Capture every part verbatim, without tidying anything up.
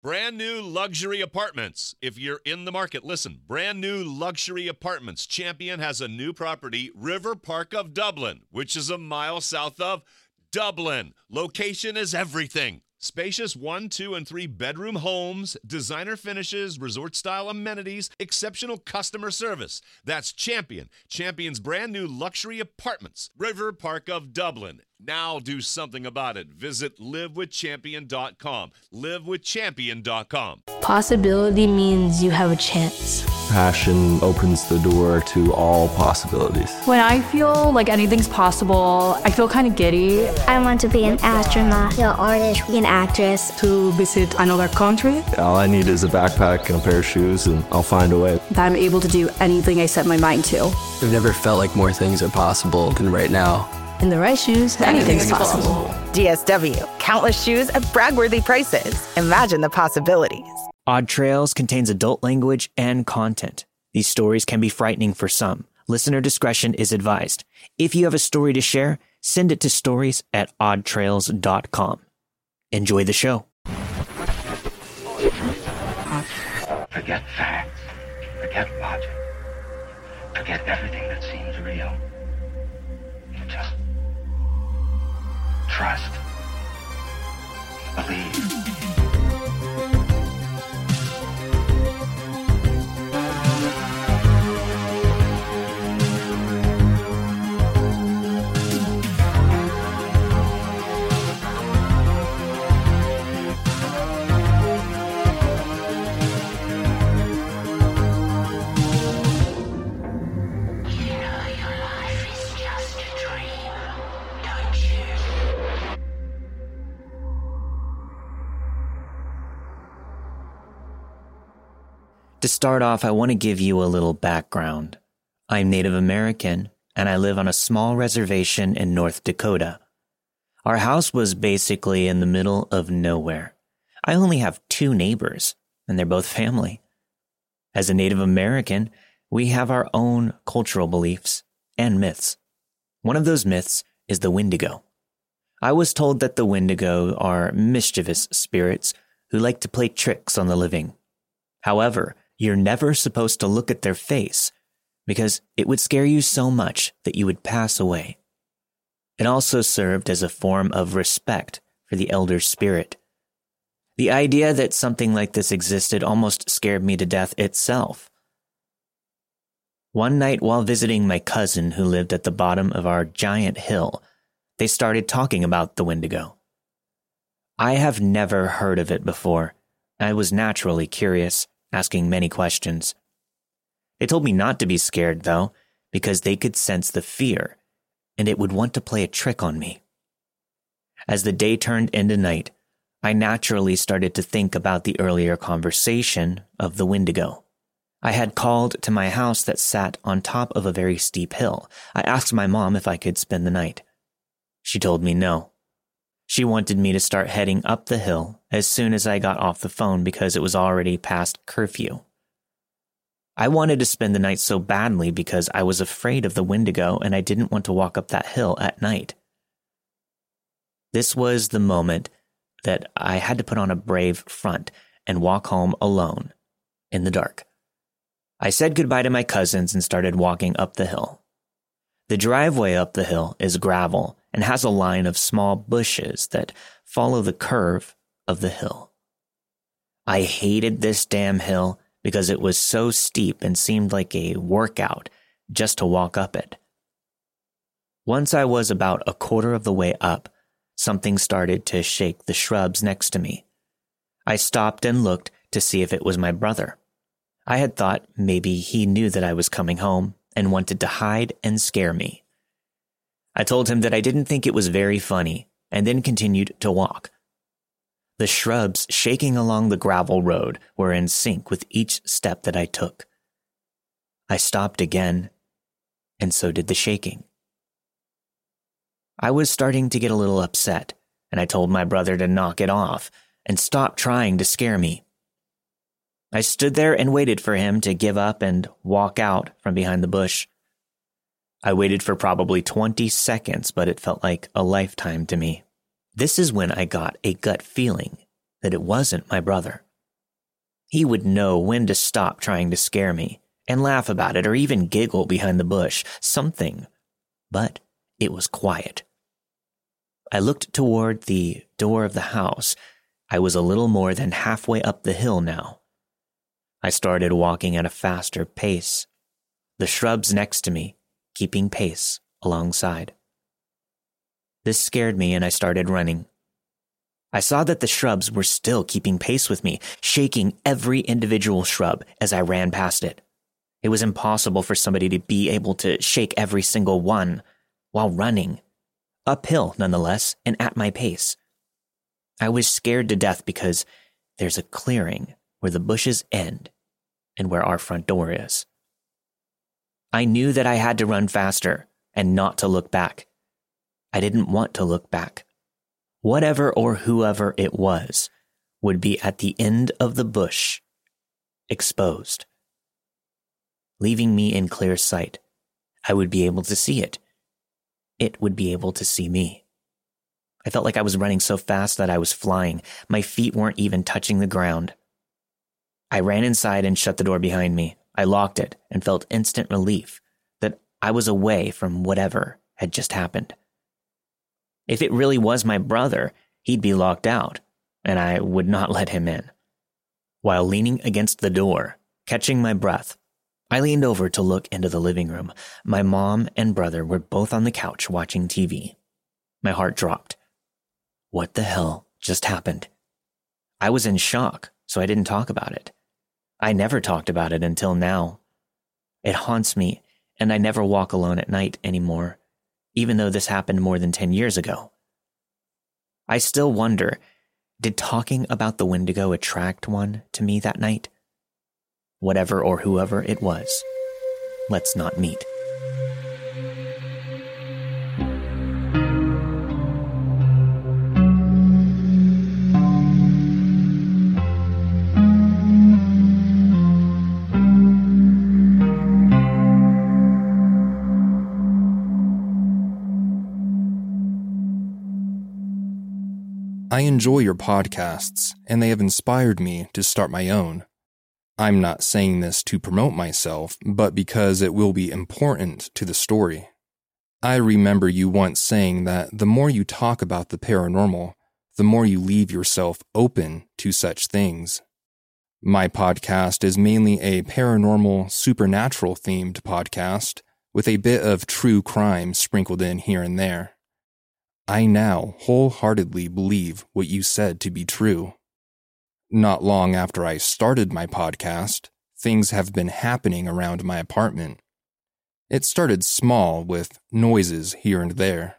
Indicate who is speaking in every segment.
Speaker 1: Brand new luxury apartments. If you're in the market, listen. Brand new luxury apartments. Champion has a new property, River Park of Dublin, which is a mile south of Dublin. Location is everything. Spacious one, two, and three bedroom homes, designer finishes, resort-style amenities, exceptional customer service. That's Champion. Champion's brand new luxury apartments, River Park of Dublin. Now do something about it. Visit live with champion dot com. live with champion dot com.
Speaker 2: Possibility means you have a chance.
Speaker 3: Passion opens the door to all possibilities.
Speaker 4: When I feel like anything's possible, I feel kind of giddy.
Speaker 5: I want to be an astronaut, an artist, an actress.
Speaker 6: To visit another country.
Speaker 3: All I need is a backpack and a pair of shoes, and I'll find a way.
Speaker 6: That I'm able to do anything I set my mind to.
Speaker 7: I've never felt like more things are possible than right now.
Speaker 2: In the right shoes, anything's, anything's possible.
Speaker 8: possible. D S W, countless shoes at brag-worthy prices. Imagine the possibilities.
Speaker 9: Odd Trails contains adult language and content. These stories can be frightening for some. Listener discretion is advised. If you have a story to share, send it to stories at odd trails dot com. Enjoy the show.
Speaker 10: Forget facts. Forget logic. Forget everything that seems real. Just trust. Believe.
Speaker 9: To start off, I want to give you a little background. I'm Native American, and I live on a small reservation in North Dakota. Our house was basically in the middle of nowhere. I only have two neighbors, and they're both family. As a Native American, we have our own cultural beliefs and myths. One of those myths is the Wendigo. I was told that the Wendigo are mischievous spirits who like to play tricks on the living. However, you're never supposed to look at their face because it would scare you so much that you would pass away. It also served as a form of respect for the elder spirit. The idea that something like this existed almost scared me to death itself. One night while visiting my cousin who lived at the bottom of our giant hill, they started talking about the Wendigo. I have never heard of it before. I was naturally curious, asking many questions. They told me not to be scared, though, because they could sense the fear, and it would want to play a trick on me. As the day turned into night, I naturally started to think about the earlier conversation of the Wendigo. I had called to my house that sat on top of a very steep hill. I asked my mom if I could spend the night. She told me no. She wanted me to start heading up the hill as soon as I got off the phone because it was already past curfew. I wanted to spend the night so badly because I was afraid of the Wendigo and I didn't want to walk up that hill at night. This was the moment that I had to put on a brave front and walk home alone in the dark. I said goodbye to my cousins and started walking up the hill. The driveway up the hill is gravel and has a line of small bushes that follow the curve of the hill. I hated this damn hill because it was so steep and seemed like a workout just to walk up it. Once I was about a quarter of the way up, something started to shake the shrubs next to me. I stopped and looked to see if it was my brother. I had thought maybe he knew that I was coming home and wanted to hide and scare me. I told him that I didn't think it was very funny, and then continued to walk. The shrubs shaking along the gravel road were in sync with each step that I took. I stopped again, and so did the shaking. I was starting to get a little upset, and I told my brother to knock it off and stop trying to scare me. I stood there and waited for him to give up and walk out from behind the bush. I waited for probably twenty seconds, but it felt like a lifetime to me. This is when I got a gut feeling that it wasn't my brother. He would know when to stop trying to scare me and laugh about it or even giggle behind the bush, something. But it was quiet. I looked toward the door of the house. I was a little more than halfway up the hill now. I started walking at a faster pace, the shrubs next to me keeping pace alongside. This scared me and I started running. I saw that the shrubs were still keeping pace with me, shaking every individual shrub as I ran past it. It was impossible for somebody to be able to shake every single one while running, uphill nonetheless, and at my pace. I was scared to death because there's a clearing where the bushes end and where our front door is. I knew that I had to run faster and not to look back. I didn't want to look back. Whatever or whoever it was would be at the end of the bush, exposed. Leaving me in clear sight, I would be able to see it. It would be able to see me. I felt like I was running so fast that I was flying. My feet weren't even touching the ground. I ran inside and shut the door behind me. I locked it and felt instant relief that I was away from whatever had just happened. If it really was my brother, he'd be locked out, and I would not let him in. While leaning against the door, catching my breath, I leaned over to look into the living room. My mom and brother were both on the couch watching T V. My heart dropped. What the hell just happened? I was in shock, so I didn't talk about it. I never talked about it until now. It haunts me, and I never walk alone at night anymore, even though this happened more than ten years ago. I still wonder, did talking about the Wendigo attract one to me that night? Whatever or whoever it was, let's not meet.
Speaker 11: I enjoy your podcasts, and they have inspired me to start my own. I'm not saying this to promote myself, but because it will be important to the story. I remember you once saying that the more you talk about the paranormal, the more you leave yourself open to such things. My podcast is mainly a paranormal, supernatural-themed podcast, with a bit of true crime sprinkled in here and there. I now wholeheartedly believe what you said to be true. Not long after I started my podcast, things have been happening around my apartment. It started small with noises here and there.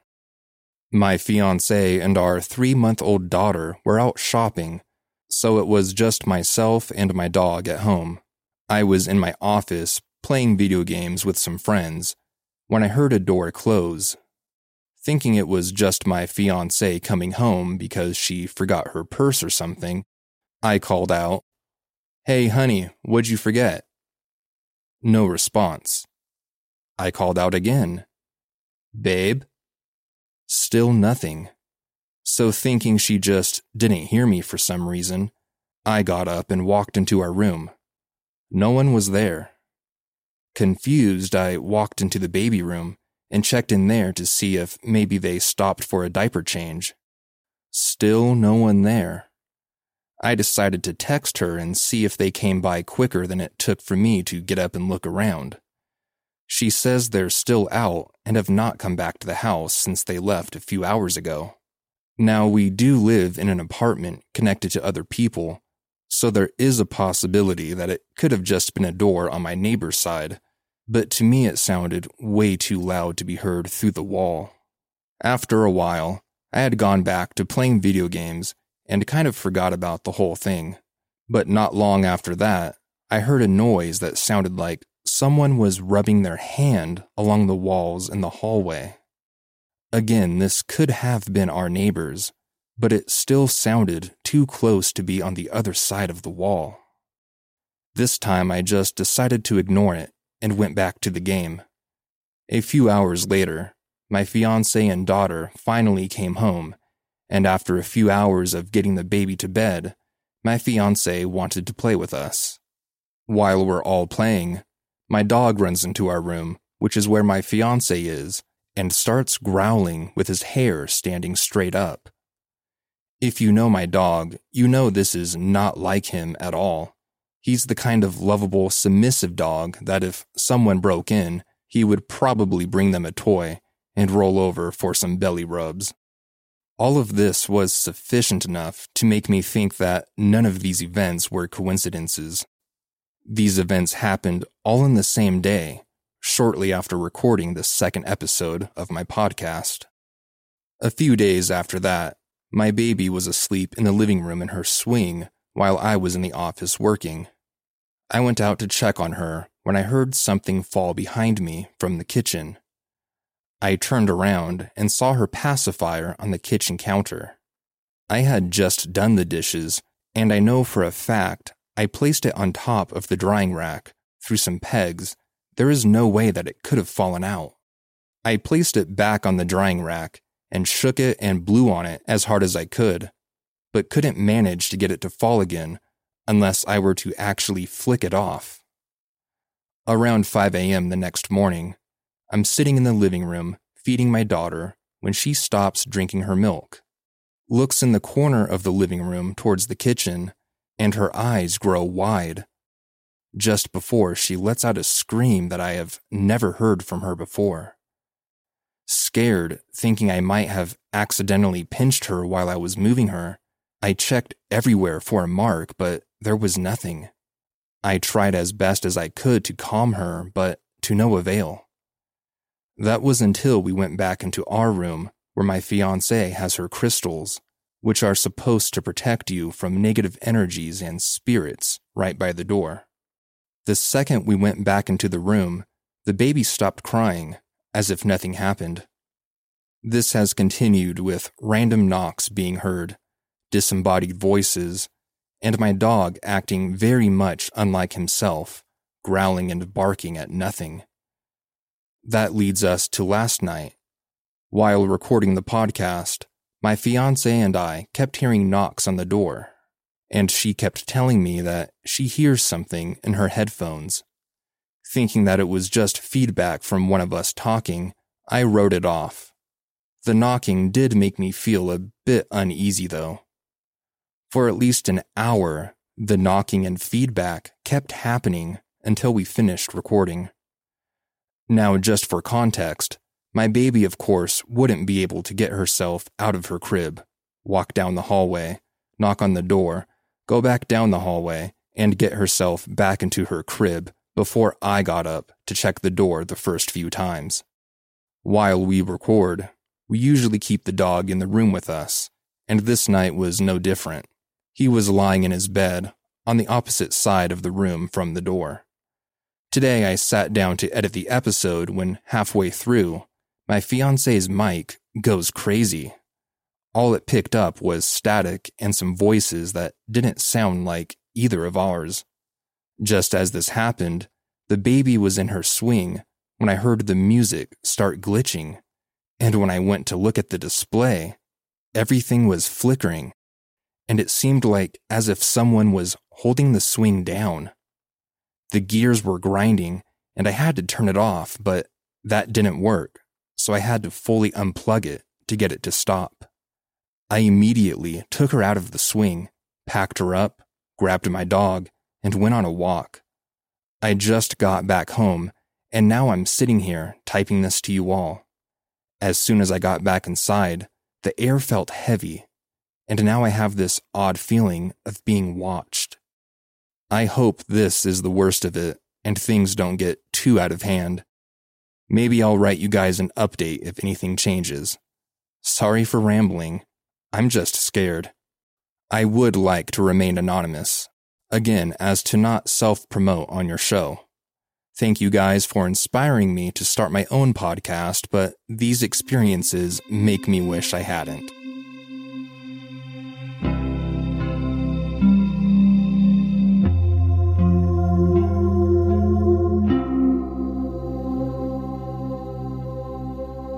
Speaker 11: My fiancé and our three-month-old daughter were out shopping, so it was just myself and my dog at home. I was in my office playing video games with some friends when I heard a door close. Thinking it was just my fiancé coming home because she forgot her purse or something, I called out, "Hey, honey, what'd you forget?" No response. I called out again, "Babe?" Still nothing. So thinking she just didn't hear me for some reason, I got up and walked into our room. No one was there. Confused, I walked into the baby room and checked in there to see if maybe they stopped for a diaper change. Still no one there. I decided to text her and see if they came by quicker than it took for me to get up and look around. She says they're still out and have not come back to the house since they left a few hours ago. Now, we do live in an apartment connected to other people, so there is a possibility that it could have just been a door on my neighbor's side, but to me it sounded way too loud to be heard through the wall. After a while, I had gone back to playing video games and kind of forgot about the whole thing. But not long after that, I heard a noise that sounded like someone was rubbing their hand along the walls in the hallway. Again, this could have been our neighbors, but it still sounded too close to be on the other side of the wall. This time I just decided to ignore it and went back to the game. A few hours later, my fiancé and daughter finally came home, and after a few hours of getting the baby to bed, my fiancé wanted to play with us. While we're all playing, my dog runs into our room, which is where my fiancé is, and starts growling with his hair standing straight up. If you know my dog, you know this is not like him at all. He's the kind of lovable, submissive dog that if someone broke in, he would probably bring them a toy and roll over for some belly rubs. All of this was sufficient enough to make me think that none of these events were coincidences. These events happened all in the same day, shortly after recording the second episode of my podcast. A few days after that, my baby was asleep in the living room in her swing while I was in the office working. I went out to check on her when I heard something fall behind me from the kitchen. I turned around and saw her pacifier on the kitchen counter. I had just done the dishes, and I know for a fact I placed it on top of the drying rack through some pegs. There is no way that it could have fallen out. I placed it back on the drying rack and shook it and blew on it as hard as I could, but couldn't manage to get it to fall again unless I were to actually flick it off. Around five a.m. the next morning, I'm sitting in the living room feeding my daughter when she stops drinking her milk, looks in the corner of the living room towards the kitchen, and her eyes grow wide. Just before she lets out a scream that I have never heard from her before. Scared, thinking I might have accidentally pinched her while I was moving her, I checked everywhere for a mark, but there was nothing. I tried as best as I could to calm her, but to no avail. That was until we went back into our room where my fiancée has her crystals, which are supposed to protect you from negative energies and spirits, right by the door. The second we went back into the room, the baby stopped crying, as if nothing happened. This has continued with random knocks being heard, disembodied voices, and my dog acting very much unlike himself, growling and barking at nothing. That leads us to last night. While recording the podcast, my fiancé and I kept hearing knocks on the door, and she kept telling me that she hears something in her headphones. Thinking that it was just feedback from one of us talking, I wrote it off. The knocking did make me feel a bit uneasy, though. For at least an hour, the knocking and feedback kept happening until we finished recording. Now, just for context, my baby, of course, wouldn't be able to get herself out of her crib, walk down the hallway, knock on the door, go back down the hallway, and get herself back into her crib before I got up to check the door the first few times. While we record, we usually keep the dog in the room with us, and this night was no different. He was lying in his bed on the opposite side of the room from the door. Today I sat down to edit the episode when halfway through, my fiancé's mic goes crazy. All it picked up was static and some voices that didn't sound like either of ours. Just as this happened, the baby was in her swing when I heard the music start glitching, and when I went to look at the display, everything was flickering, and it seemed like as if someone was holding the swing down. The gears were grinding, and I had to turn it off, but that didn't work, so I had to fully unplug it to get it to stop. I immediately took her out of the swing, packed her up, grabbed my dog, and went on a walk. I just got back home, and now I'm sitting here typing this to you all. As soon as I got back inside, the air felt heavy, and now I have this odd feeling of being watched. I hope this is the worst of it, and things don't get too out of hand. Maybe I'll write you guys an update if anything changes. Sorry for rambling. I'm just scared. I would like to remain anonymous, again, as to not self-promote on your show. Thank you guys for inspiring me to start my own podcast, but these experiences make me wish I hadn't.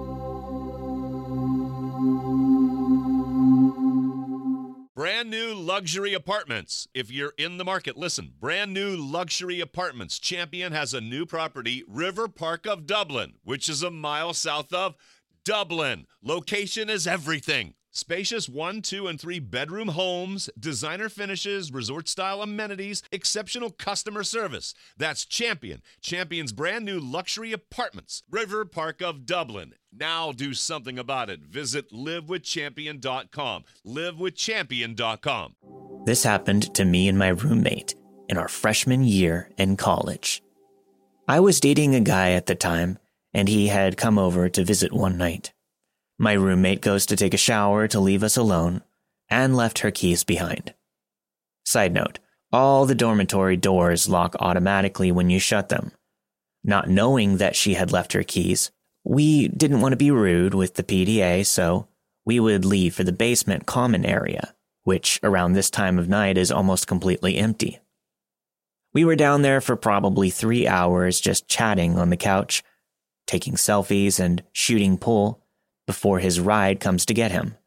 Speaker 1: Brand new Luxury Apartments. If you're in the market, listen. Brand new luxury apartments. Champion has a new property, River Park of Dublin, which is a mile south of Dublin. Location is everything. Spacious one, two, and three bedroom homes, designer finishes, resort-style amenities, exceptional customer service. That's Champion. Champion's brand new luxury apartments, River Park of Dublin. Now do something about it. Visit live with champion dot com. live with champion dot com.
Speaker 9: This happened to me and my roommate in our freshman year in college. I was dating a guy at the time, and he had come over to visit one night. My roommate goes to take a shower to leave us alone and left her keys behind. Side note, all the dormitory doors lock automatically when you shut them. Not knowing that she had left her keys, we didn't want to be rude with the P D A, so we would leave for the basement common area, which around this time of night is almost completely empty. We were down there for probably three hours just chatting on the couch, taking selfies and shooting pool, before his ride comes to get him.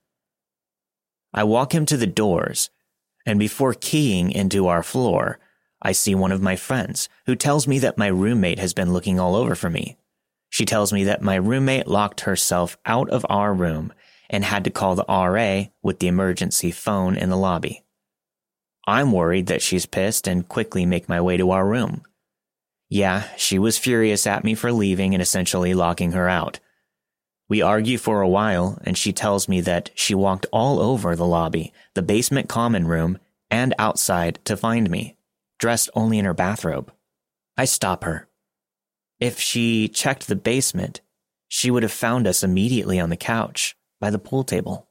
Speaker 9: I walk him to the doors, and before keying into our floor, I see one of my friends who tells me that my roommate has been looking all over for me. She tells me that my roommate locked herself out of our room and had to call the R A with the emergency phone in the lobby. I'm worried that she's pissed and quickly make my way to our room. Yeah, she was furious at me for leaving and essentially locking her out. We argue for a while, and she tells me that she walked all over the lobby, the basement common room, and outside to find me, dressed only in her bathrobe. I stop her. If she checked the basement, she would have found us immediately on the couch by the pool table.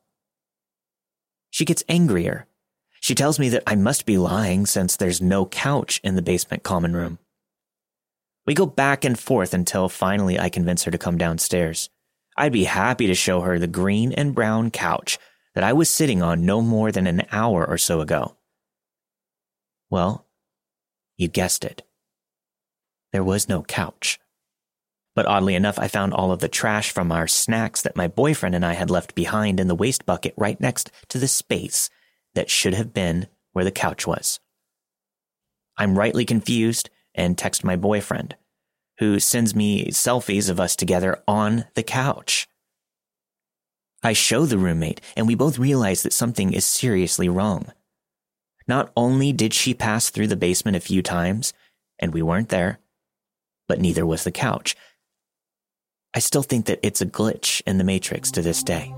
Speaker 9: She gets angrier. She tells me that I must be lying since there's no couch in the basement common room. We go back and forth until finally I convince her to come downstairs. I'd be happy to show her the green and brown couch that I was sitting on no more than an hour or so ago. Well, you guessed it. There was no couch. But oddly enough, I found all of the trash from our snacks that my boyfriend and I had left behind in the waste bucket right next to the space that should have been where the couch was. I'm rightly confused and text my boyfriend, who sends me selfies of us together on the couch. I show the roommate, and we both realize that something is seriously wrong. Not only did she pass through the basement a few times, and we weren't there, but neither was the couch. I still think that it's a glitch in the Matrix to this day.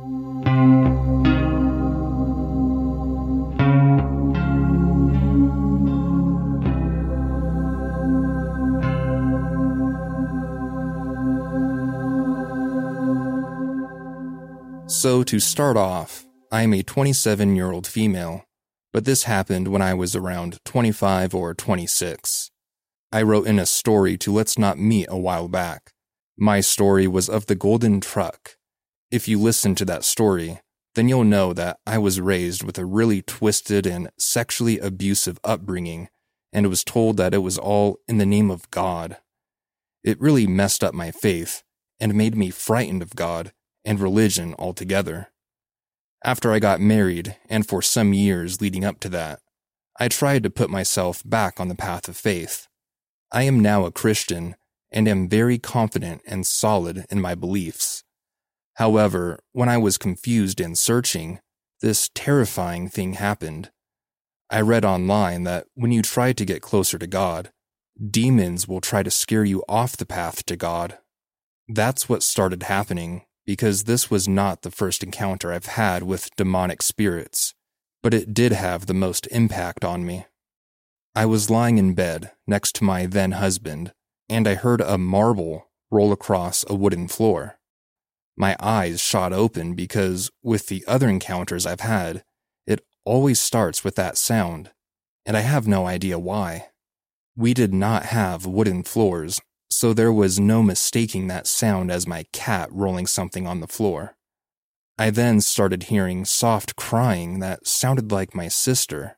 Speaker 11: So to start off, I am a twenty-seven-year-old female, but this happened when I was around twenty-five or twenty-six. I wrote in a story to Let's Not Meet a while back. My story was of the golden truck. If you listen to that story, then you'll know that I was raised with a really twisted and sexually abusive upbringing, and was told that it was all in the name of God. It really messed up my faith and made me frightened of God and religion altogether. After I got married, and for some years leading up to that, I tried to put myself back on the path of faith. I am now a Christian, and am very confident and solid in my beliefs. However, when I was confused and searching, this terrifying thing happened. I read online that when you try to get closer to God, demons will try to scare you off the path to God. That's what started happening, because this was not the first encounter I've had with demonic spirits, but it did have the most impact on me. I was lying in bed next to my then husband, and I heard a marble roll across a wooden floor. My eyes shot open because, with the other encounters I've had, it always starts with that sound, and I have no idea why. We did not have wooden floors, so there was no mistaking that sound as my cat rolling something on the floor. I then started hearing soft crying that sounded like my sister.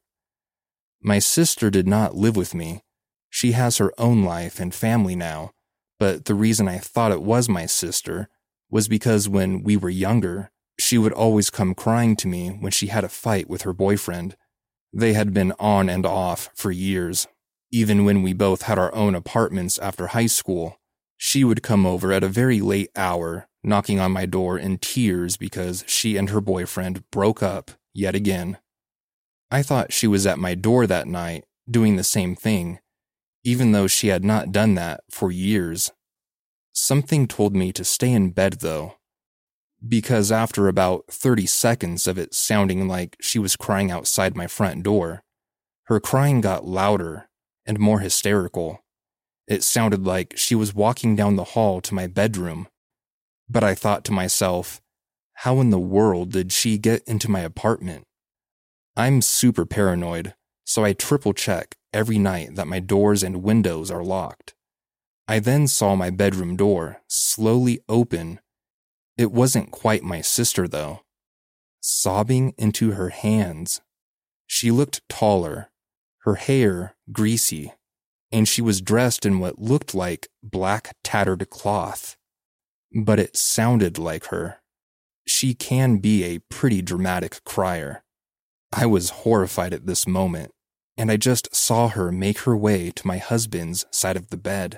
Speaker 11: My sister did not live with me. She has her own life and family now, but the reason I thought it was my sister was because when we were younger, she would always come crying to me when she had a fight with her boyfriend. They had been on and off for years. Even when we both had our own apartments after high school, she would come over at a very late hour, knocking on my door in tears because she and her boyfriend broke up yet again. I thought she was at my door that night, doing the same thing, even though she had not done that for years. Something told me to stay in bed, though, because after about thirty seconds of it sounding like she was crying outside my front door, her crying got louder and more hysterical. It sounded like she was walking down the hall to my bedroom. But I thought to myself, how in the world did she get into my apartment? I'm super paranoid, so I triple check every night that my doors and windows are locked. I then saw my bedroom door slowly open. It wasn't quite my sister, though. Sobbing into her hands. She looked taller, her hair greasy, and she was dressed in what looked like black tattered cloth. But it sounded like her. She can be a pretty dramatic crier. I was horrified at this moment, and I just saw her make her way to my husband's side of the bed.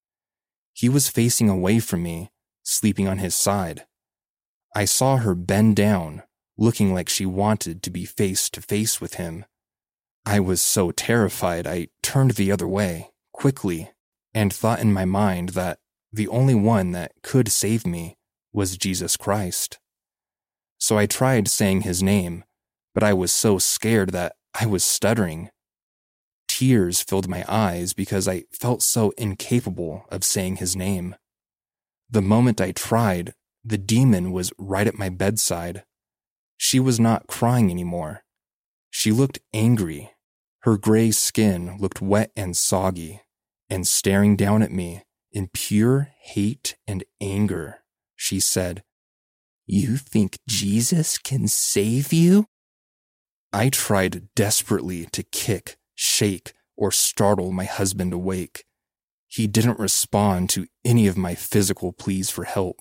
Speaker 11: He was facing away from me, sleeping on his side. I saw her bend down, looking like she wanted to be face to face with him. I was so terrified I turned the other way, quickly, and thought in my mind that the only one that could save me was Jesus Christ. So I tried saying his name, but I was so scared that I was stuttering. Tears filled my eyes because I felt so incapable of saying his name. The moment I tried, the demon was right at my bedside. She was not crying anymore. She looked angry. Her gray skin looked wet and soggy, and staring down at me in pure hate and anger, she said, "You think Jesus can save you?" I tried desperately to kick, shake, or startle my husband awake. He didn't respond to any of my physical pleas for help.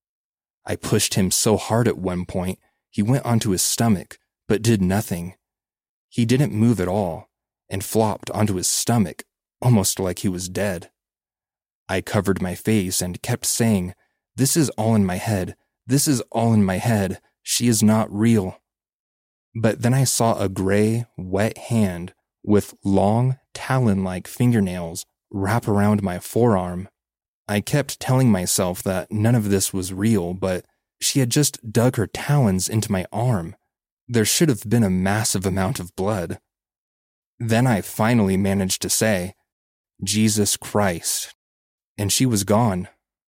Speaker 11: I pushed him so hard at one point, he went onto his stomach, but did nothing. He didn't move at all, and flopped onto his stomach, almost like he was dead. I covered my face and kept saying, "This is all in my head. This is all in my head. She is not real." But then I saw a gray, wet hand with long, talon-like fingernails wrap around my forearm. I kept telling myself that none of this was real, but she had just dug her talons into my arm. There should have been a massive amount of blood. Then I finally managed to say, "Jesus Christ," and she was gone.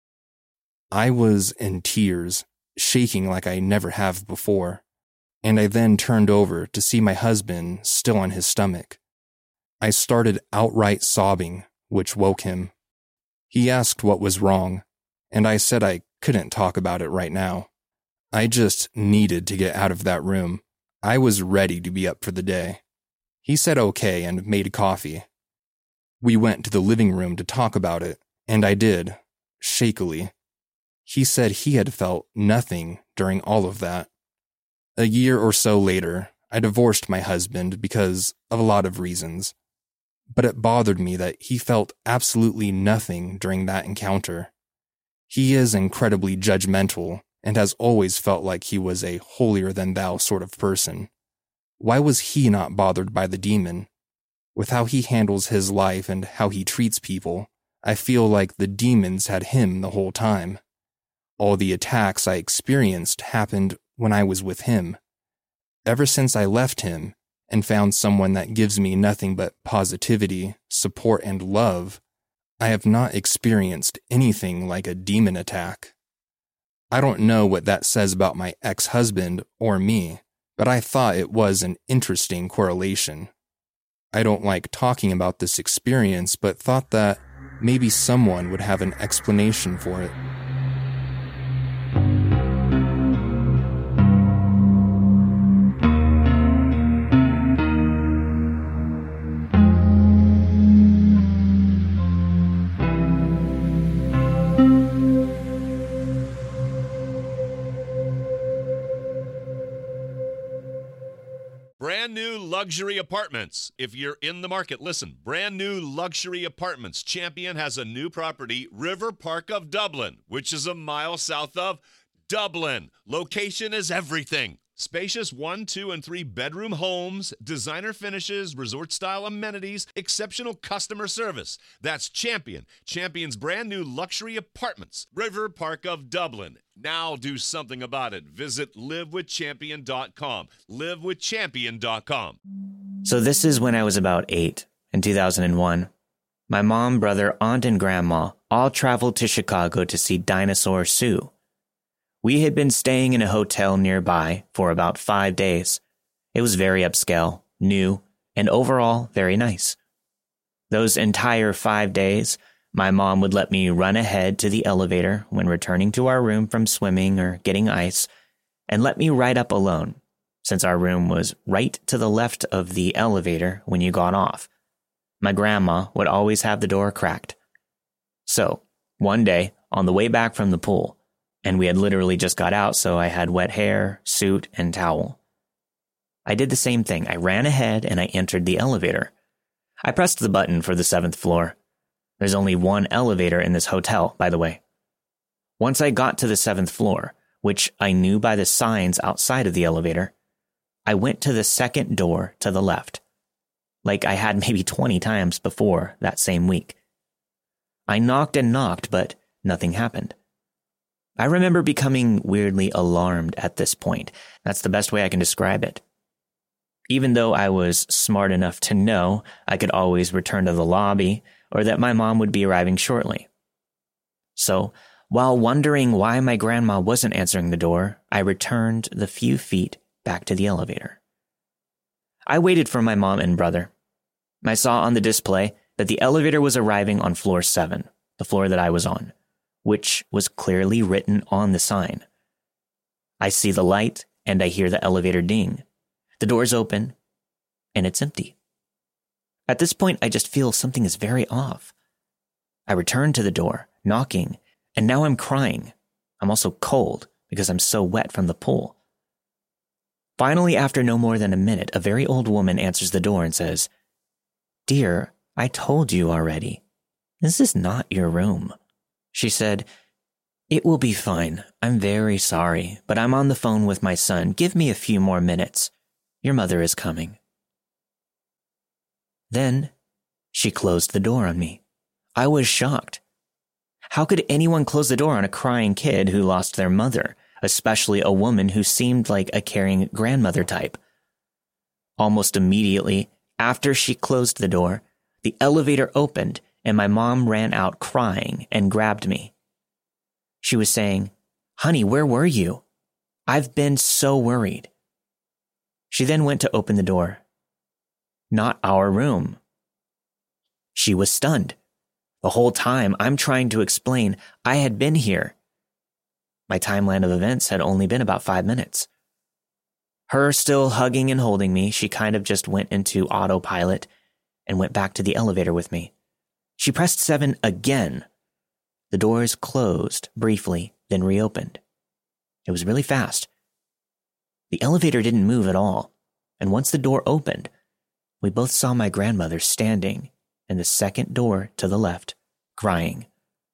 Speaker 11: I was in tears, shaking like I never have before, and I then turned over to see my husband still on his stomach. I started outright sobbing, which woke him. He asked what was wrong, and I said I couldn't talk about it right now. I just needed to get out of that room. I was ready to be up for the day. He said okay and made coffee. We went to the living room to talk about it, and I did, shakily. He said he had felt nothing during all of that. A year or so later, I divorced my husband because of a lot of reasons. But it bothered me that he felt absolutely nothing during that encounter. He is incredibly judgmental and has always felt like he was a holier-than-thou sort of person. Why was he not bothered by the demon? With how he handles his life and how he treats people, I feel like the demons had him the whole time. All the attacks I experienced happened when I was with him. Ever since I left him and found someone that gives me nothing but positivity, support, and love, I have not experienced anything like a demon attack. I don't know what that says about my ex-husband or me, but I thought it was an interesting correlation. I don't like talking about this experience, but thought that maybe someone would have an explanation for it.
Speaker 1: Brand new luxury apartments. If you're in the market, listen. Brand new luxury apartments. Champion has a new property, River Park of Dublin, which is a mile south of Dublin. Location is everything. Spacious one, two, and three bedroom homes, designer finishes, resort-style amenities, exceptional customer service. That's Champion. Champion's brand new luxury apartments, River Park of Dublin. Now do something about it. Visit live with champion dot com. live with champion dot com.
Speaker 9: So this is when I was about eight, in two thousand one. My mom, brother, aunt, and grandma all traveled to Chicago to see Dinosaur Sue. We had been staying in a hotel nearby for about five days. It was very upscale, new, and overall very nice. Those entire five days, my mom would let me run ahead to the elevator when returning to our room from swimming or getting ice, and let me ride up alone, since our room was right to the left of the elevator when you got off. My grandma would always have the door cracked. So, one day, on the way back from the pool, and we had literally just got out, so I had wet hair, suit, and towel. I did the same thing. I ran ahead and I entered the elevator. I pressed the button for the seventh floor. There's only one elevator in this hotel, by the way. Once I got to the seventh floor, which I knew by the signs outside of the elevator, I went to the second door to the left, like I had maybe twenty times before that same week. I knocked and knocked, but nothing happened. I remember becoming weirdly alarmed at this point. That's the best way I can describe it. Even though I was smart enough to know I could always return to the lobby or that my mom would be arriving shortly. So, while wondering why my grandma wasn't answering the door, I returned the few feet back to the elevator. I waited for my mom and brother. I saw on the display that the elevator was arriving on floor seven, the floor that I was on, which was clearly written on the sign. I see the light and I hear the elevator ding. The doors open and it's empty. At this point, I just feel something is very off. I return to the door, knocking, and now I'm crying. I'm also cold because I'm so wet from the pool. Finally, after no more than a minute, a very old woman answers the door and says, "Dear, I told you already. This is not your room." She said, "It will be fine. I'm very sorry, but I'm on the phone with my son. Give me a few more minutes. Your mother is coming." Then she closed the door on me. I was shocked. How could anyone close the door on a crying kid who lost their mother, especially a woman who seemed like a caring grandmother type? Almost immediately after she closed the door, the elevator opened and my mom ran out crying and grabbed me. She was saying, "Honey, where were you? I've been so worried." She then went to open the door. Not our room. She was stunned. The whole time I'm trying to explain I had been here. My timeline of events had only been about five minutes. Her still hugging and holding me, she kind of just went into autopilot and went back to the elevator with me. She pressed seven again. The doors closed briefly, then reopened. It was really fast. The elevator didn't move at all, and once the door opened, we both saw my grandmother standing in the second door to the left, crying.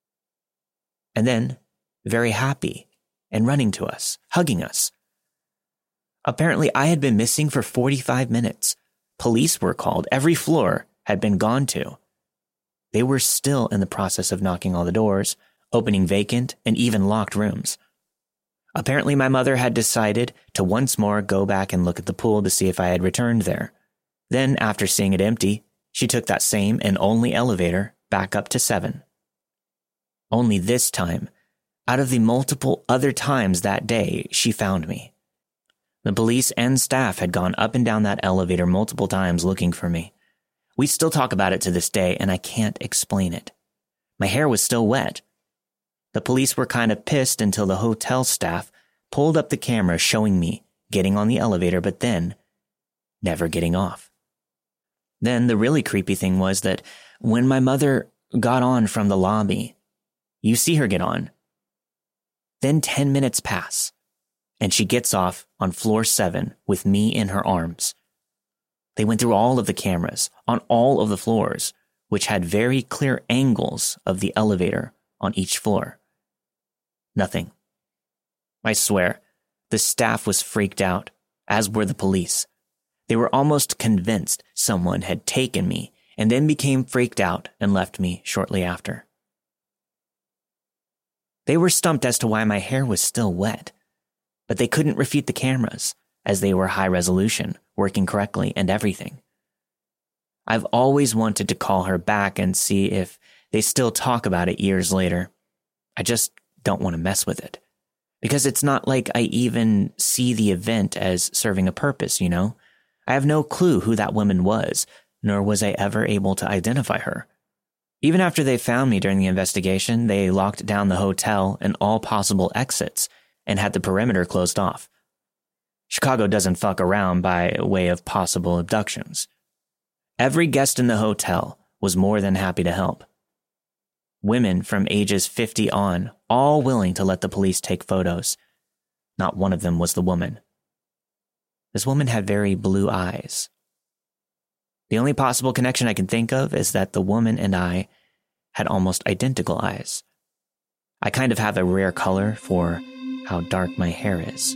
Speaker 9: And then, very happy and running to us, hugging us. Apparently, I had been missing for forty-five minutes. Police were called. Every floor had been gone to. They were still in the process of knocking all the doors, opening vacant and even locked rooms. Apparently, my mother had decided to once more go back and look at the pool to see if I had returned there. Then, after seeing it empty, she took that same and only elevator back up to seven. Only this time, out of the multiple other times that day, she found me. The police and staff had gone up and down that elevator multiple times looking for me. We still talk about it to this day, and I can't explain it. My hair was still wet. The police were kind of pissed until the hotel staff pulled up the camera showing me getting on the elevator, but then never getting off. Then the really creepy thing was that when my mother got on from the lobby, you see her get on. Then ten minutes pass, and she gets off on floor seven with me in her arms. They went through all of the cameras on all of the floors, which had very clear angles of the elevator on each floor. Nothing. I swear, the staff was freaked out, as were the police. They were almost convinced someone had taken me and then became freaked out and left me shortly after. They were stumped as to why my hair was still wet, but they couldn't refute the cameras, as they were high resolution, working correctly and everything. I've always wanted to call her back and see if they still talk about it years later. I just don't want to mess with it. Because it's not like I even see the event as serving a purpose, you know? I have no clue who that woman was, nor was I ever able to identify her. Even after they found me during the investigation, they locked down the hotel and all possible exits and had the perimeter closed off. Chicago doesn't fuck around by way of possible abductions. Every guest in the hotel was more than happy to help. Women from ages fifty on, all willing to let the police take photos. Not one of them was the woman. This woman had very blue eyes. The only possible connection I can think of is that the woman and I had almost identical eyes. I kind of have a rare color for how dark my hair is.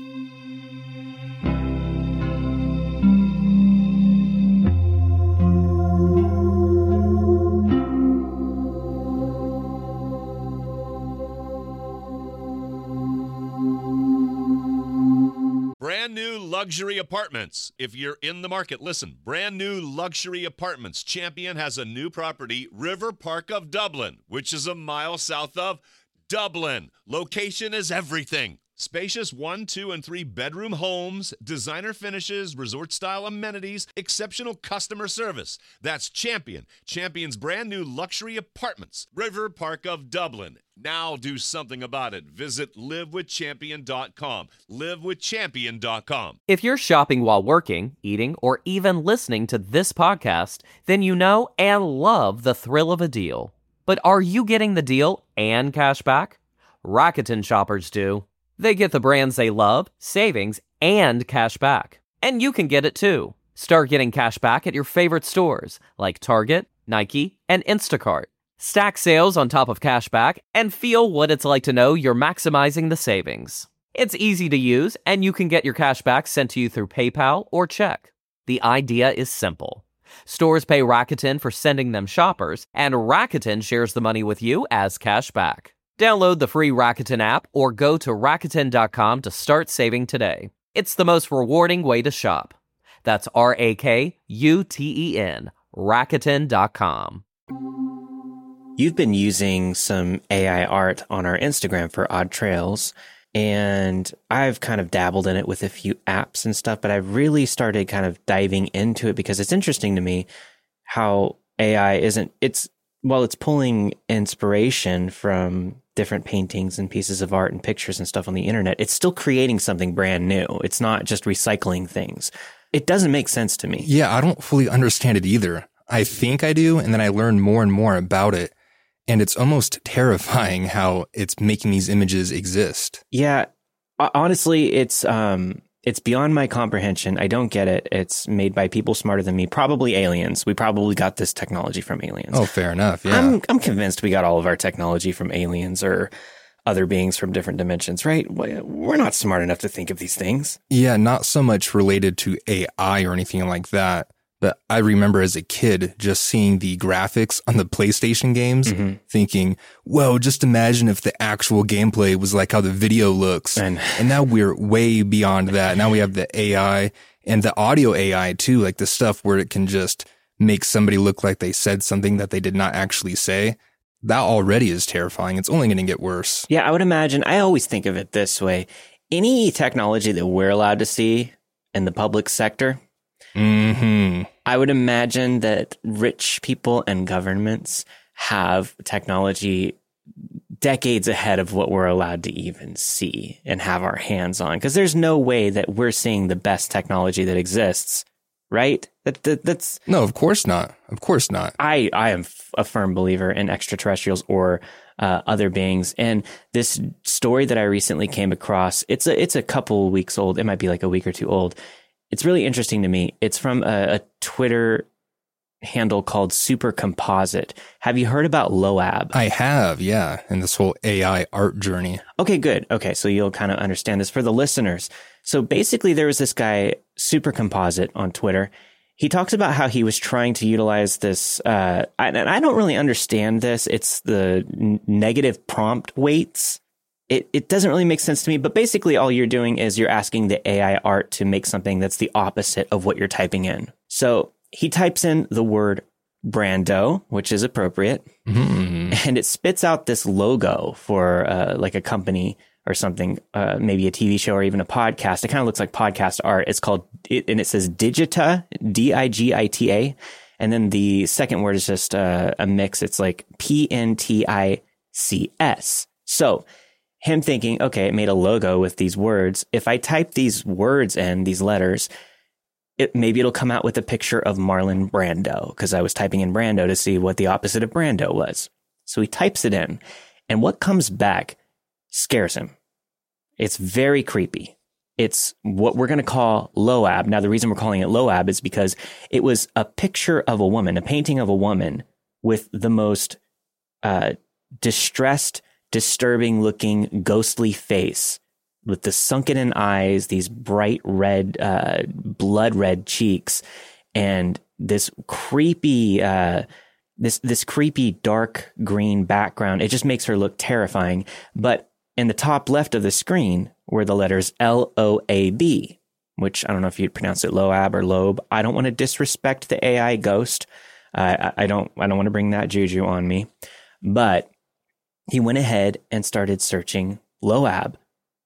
Speaker 1: Brand new luxury apartments. If you're in the market, listen. Brand new luxury apartments. Champion has a new property, River Park of Dublin, which is a mile south of Dublin. Location is everything. Spacious one, two, and three bedroom homes, designer finishes, resort-style amenities, exceptional customer service. That's Champion. Champion's brand new luxury apartments, River Park of Dublin. Now do something about it. Visit live with champion dot com. live with champion dot com.
Speaker 12: If you're shopping while working, eating, or even listening to this podcast, then you know and love the thrill of a deal. But are you getting the deal and cash back? Rakuten shoppers do. They get the brands they love, savings, and cash back. And you can get it too. Start getting cash back at your favorite stores like Target, Nike, and Instacart. Stack sales on top of cash back and feel what it's like to know you're maximizing the savings. It's easy to use, and you can get your cash back sent to you through PayPal or check. The idea is simple. Stores pay Rakuten for sending them shoppers, and Rakuten shares the money with you as cash back. Download the free Rakuten app or go to Rakuten dot com to start saving today. It's the most rewarding way to shop. That's R A K U T E N, Rakuten dot com.
Speaker 9: You've been using some A I art on our Instagram for Odd Trails, and I've kind of dabbled in it with a few apps and stuff, but I've really started kind of diving into it because it's interesting to me how A I isn't, it's, well, it's pulling inspiration from different paintings and pieces of art and pictures and stuff on the internet. It's still creating something brand new. It's not just recycling things. It doesn't make sense to me.
Speaker 11: Yeah, I don't fully understand it either. I think I do, and then I learn more and more about it. And it's almost terrifying how it's making these images exist.
Speaker 9: Yeah, honestly, it's um, it's beyond my comprehension. I don't get it. It's made by people smarter than me, probably aliens. We probably got this technology from aliens.
Speaker 11: Oh, fair enough. Yeah,
Speaker 9: I'm I'm convinced we got all of our technology from aliens or other beings from different dimensions, right? We're not smart enough to think of these things.
Speaker 11: Yeah, not so much related to A I or anything like that. But I remember as a kid just seeing the graphics on the PlayStation games, mm-hmm. thinking, whoa, just imagine if the actual gameplay was like how the video looks. And, and now we're way beyond that. Now we have the A I and the audio A I too, like the stuff where it can just make somebody look like they said something that they did not actually say. That already is terrifying. It's only going to get worse.
Speaker 9: Yeah, I would imagine. I always think of it this way. Any technology that we're allowed to see in the public sector,
Speaker 11: mm-hmm.
Speaker 9: I would imagine that rich people and governments have technology decades ahead of what we're allowed to even see and have our hands on. Because there's no way that we're seeing the best technology that exists, right? That, that that's
Speaker 11: no, of course not. Of course not.
Speaker 9: I, I am a firm believer in extraterrestrials or uh, other beings. And this story that I recently came across, it's a it's a couple weeks old. It might be like a week or two old. it's really interesting to me. It's from a, a Twitter handle called Super Composite. Have you heard about Loab?
Speaker 11: I have, yeah. And this whole A I art journey.
Speaker 9: Okay, good. Okay, so you'll kind of understand this for the listeners. So basically there was this guy, Super Composite on Twitter. He talks about how he was trying to utilize this, uh, and I don't really understand this. It's the n- negative prompt weights. It it doesn't really make sense to me, but basically all you're doing is you're asking the A I art to make something that's the opposite of what you're typing in. So he types in the word Brando, which is appropriate, mm-hmm. and it spits out this logo for uh, like a company or something, uh, maybe a T V show or even a podcast. It kind of looks like podcast art. It's called, it, and it says Digita, D I G I T A. And then the second word is just uh, a mix. It's like P N T I C S. So him thinking, okay, it made a logo with these words. If I type these words in, these letters, it, maybe it'll come out with a picture of Marlon Brando, because I was typing in Brando to see what the opposite of Brando was. So he types it in, and what comes back scares him. It's very creepy. It's what we're going to call Loab. Now, the reason we're calling it Loab is because it was a picture of a woman, a painting of a woman with the most uh, distressed, disturbing looking ghostly face, with the sunken in eyes, these bright red, uh, blood red cheeks, and this creepy, uh, this, this creepy dark green background. It just makes her look terrifying. But in the top left of the screen were the letters L O A B, which I don't know if you'd pronounce it Loab or Loeb. I don't want to disrespect the A I ghost. Uh, I, I don't, I don't want to bring that juju on me, but he went ahead and started searching Loab.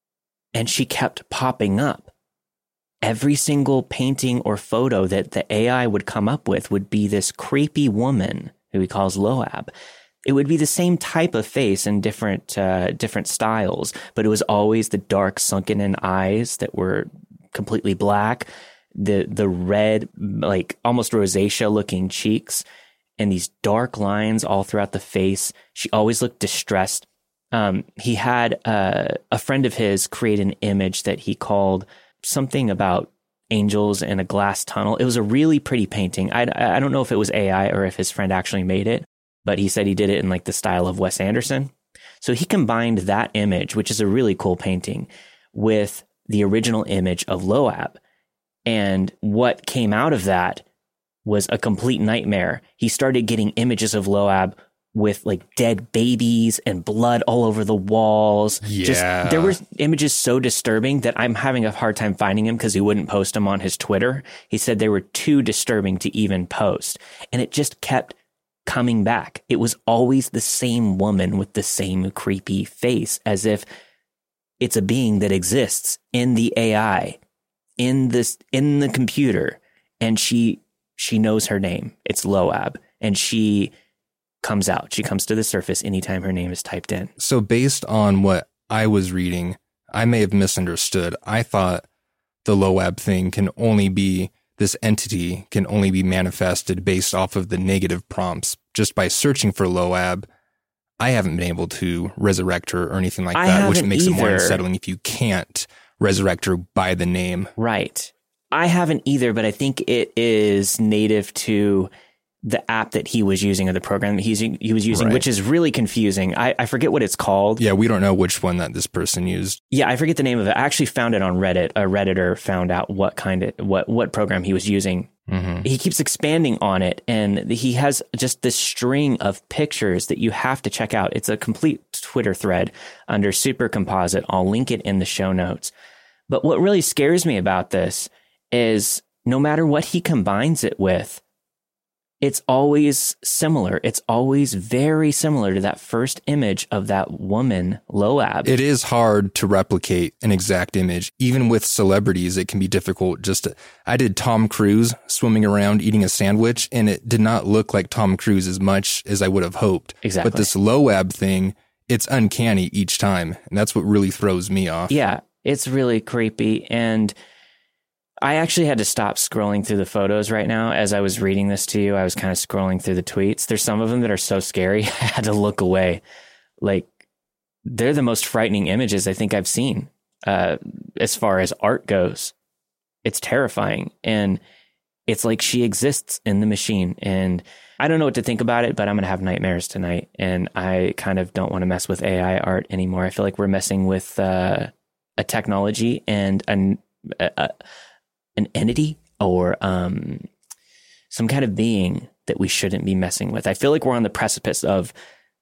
Speaker 9: And she kept popping up. Every single painting or photo that the A I would come up with would be this creepy woman who he calls Loab. It would be the same type of face in different uh, different styles, but it was always the dark, sunken-in eyes that were completely black, the the red, like almost rosacea-looking cheeks, and these dark lines all throughout the face. She always looked distressed. Um, he had uh, a friend of his create an image that he called something about angels in a glass tunnel. It was a really pretty painting. I, I don't know if it was A I or if his friend actually made it, but he said he did it in like the style of Wes Anderson. So he combined that image, which is a really cool painting, with the original image of Loab. And what came out of that was a complete nightmare. He started getting images of Loab with like dead babies and blood all over the walls.
Speaker 11: Yeah.
Speaker 9: Just, there were images so disturbing that I'm having a hard time finding him because he wouldn't post them on his Twitter. He said they were too disturbing to even post. And it just kept coming back. It was always the same woman with the same creepy face, as if it's a being that exists in the A I, in this, in the computer. And she, she knows her name. It's Loab. And she comes out. She comes to the surface anytime her name is typed in.
Speaker 11: So based on what I was reading, I may have misunderstood. I thought the Loab thing can only be, this entity can only be manifested based off of the negative prompts. Just by searching for Loab, I haven't been able to resurrect her or anything like
Speaker 9: I
Speaker 11: that, which
Speaker 9: haven't
Speaker 11: makes it more
Speaker 9: either.
Speaker 11: unsettling if you can't resurrect her by the name.
Speaker 9: Right. I haven't either, but I think it is native to the app that he was using, or the program that he's, he was using,
Speaker 11: Right.
Speaker 9: which is really confusing. I, I forget what it's called.
Speaker 11: Yeah, we don't know which one that this person used.
Speaker 9: Yeah, I forget the name of it. I actually found it on Reddit. A Redditor found out what kind of, what, what program he was using.
Speaker 11: Mm-hmm.
Speaker 9: He keeps expanding on it, and he has just this string of pictures that you have to check out. It's a complete Twitter thread under Super Composite. I'll link it in the show notes. But what really scares me about this is no matter what he combines it with, it's always similar. It's always very similar to that first image of that woman, Loab.
Speaker 11: It is hard to replicate an exact image. Even with celebrities, it can be difficult. Just to, I did Tom Cruise swimming around eating a sandwich, and it did not look like Tom Cruise as much as I would have hoped.
Speaker 9: Exactly.
Speaker 11: But this Loab thing, it's uncanny each time. And that's what really throws me off.
Speaker 9: Yeah, it's really creepy. And I actually had to stop scrolling through the photos right now. As I was reading this to you, I was kind of scrolling through the tweets. There's some of them that are so scary, I had to look away. Like, they're the most frightening images I think I've seen uh, as far as art goes. it's terrifying. And it's like she exists in the machine. And I don't know what to think about it, but I'm going to have nightmares tonight. And I kind of don't want to mess with A I art anymore. I feel like we're messing with uh, a technology and an, a, an entity or um, some kind of being that we shouldn't be messing with. I feel like we're on the precipice of